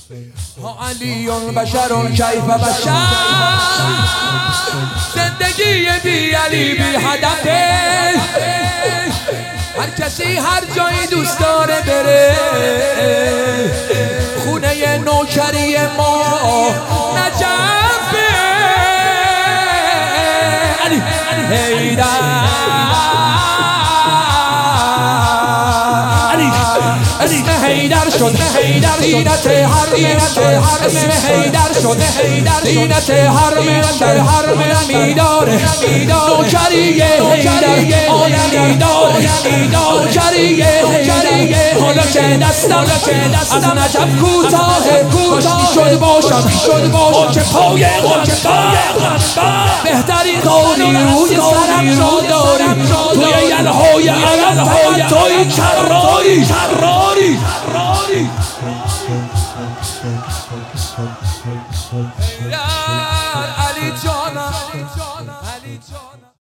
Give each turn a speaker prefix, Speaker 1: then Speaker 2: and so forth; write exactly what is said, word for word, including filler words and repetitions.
Speaker 1: علی بشر کیف بشر، زندگی بی علی بی هدفه. هر کسی هر جایی دوست داره بره، خونه نوکری ما نجفه. علی حیدر، اسم حیدر شد حیدر زینت حرم، اسم حیدر شد حیدر زینت حرم، حرم میداره نوکری حیدر، عالمی داره نوکری حیدر. حالا که دستم از نجف کوتاه، کاشکی شد باشم با که پای غنبر. بهترین قولی روی سرم را داریم، توی یلهای عرب فقط توی کراری کراری. علی جانم، علی جانم.